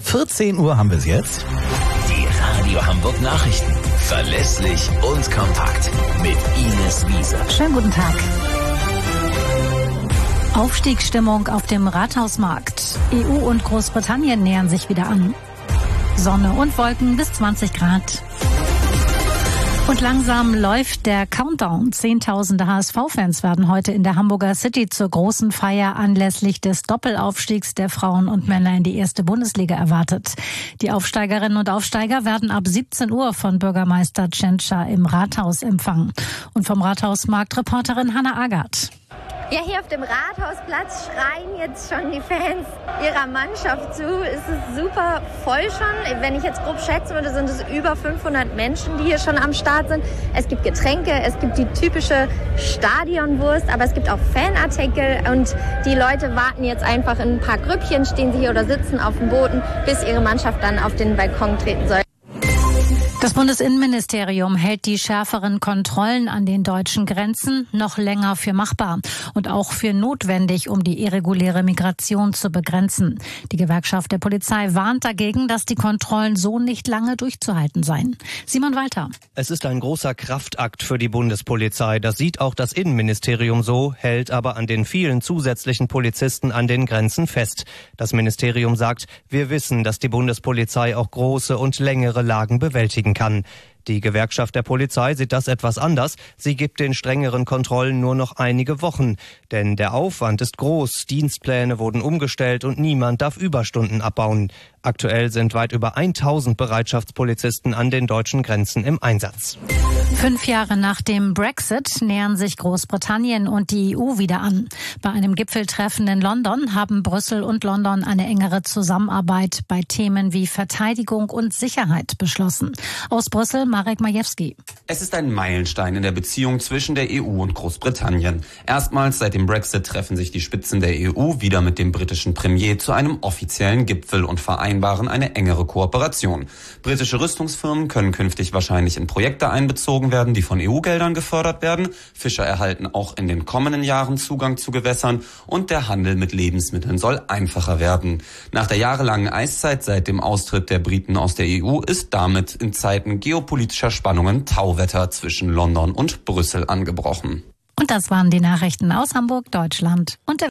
14 Uhr haben wir es jetzt. Die Radio Hamburg Nachrichten. Verlässlich und kompakt. Mit Ines Wieser. Schönen guten Tag. Aufstiegsstimmung auf dem Rathausmarkt. EU und Großbritannien nähern sich wieder an. Sonne und Wolken bis 20 Grad. Und langsam läuft der Countdown. Zehntausende HSV-Fans werden heute in der Hamburger City zur großen Feier anlässlich des Doppelaufstiegs der Frauen und Männer in die erste Bundesliga erwartet. Die Aufsteigerinnen und Aufsteiger werden ab 17 Uhr von Bürgermeister Tschentscher im Rathaus empfangen. Und vom Rathausmarkt Reporterin Hannah Agard. Ja, hier auf dem Rathausplatz schreien jetzt schon die Fans ihrer Mannschaft zu. Es ist super voll schon. Wenn ich jetzt grob schätzen würde, sind es über 500 Menschen, die hier schon am Start sind. Es gibt Getränke, es gibt die typische Stadionwurst, aber es gibt auch Fanartikel und die Leute warten jetzt einfach in ein paar Grüppchen, stehen sie hier oder sitzen auf dem Boden, bis ihre Mannschaft dann auf den Balkon treten soll. Das Bundesinnenministerium hält die schärferen Kontrollen an den deutschen Grenzen noch länger für machbar und auch für notwendig, um die irreguläre Migration zu begrenzen. Die Gewerkschaft der Polizei warnt dagegen, dass die Kontrollen so nicht lange durchzuhalten seien. Simon Walter. Es ist ein großer Kraftakt für die Bundespolizei. Das sieht auch das Innenministerium so, hält aber an den vielen zusätzlichen Polizisten an den Grenzen fest. Das Ministerium sagt, wir wissen, dass die Bundespolizei auch große und längere Lagen bewältigen kann. Die Gewerkschaft der Polizei sieht das etwas anders. Sie gibt den strengeren Kontrollen nur noch einige Wochen. Denn der Aufwand ist groß, Dienstpläne wurden umgestellt und niemand darf Überstunden abbauen. Aktuell sind weit über 1000 Bereitschaftspolizisten an den deutschen Grenzen im Einsatz. 5 Jahre nach dem Brexit nähern sich Großbritannien und die EU wieder an. Bei einem Gipfeltreffen in London haben Brüssel und London eine engere Zusammenarbeit bei Themen wie Verteidigung und Sicherheit beschlossen. Aus Brüssel Marek Majewski. Es ist ein Meilenstein in der Beziehung zwischen der EU und Großbritannien. Erstmals seit dem Brexit treffen sich die Spitzen der EU wieder mit dem britischen Premier zu einem offiziellen Gipfel und vereinbaren eine engere Kooperation. Britische Rüstungsfirmen können künftig wahrscheinlich in Projekte einbezogen werden, die von EU-Geldern gefördert werden. Fischer erhalten auch in den kommenden Jahren Zugang zu Gewässern und der Handel mit Lebensmitteln soll einfacher werden. Nach der jahrelangen Eiszeit seit dem Austritt der Briten aus der EU ist damit in Zeiten geopolitischer Spannungen Tauwetter zwischen London und Brüssel angebrochen. Und das waren die Nachrichten aus Hamburg, Deutschland und der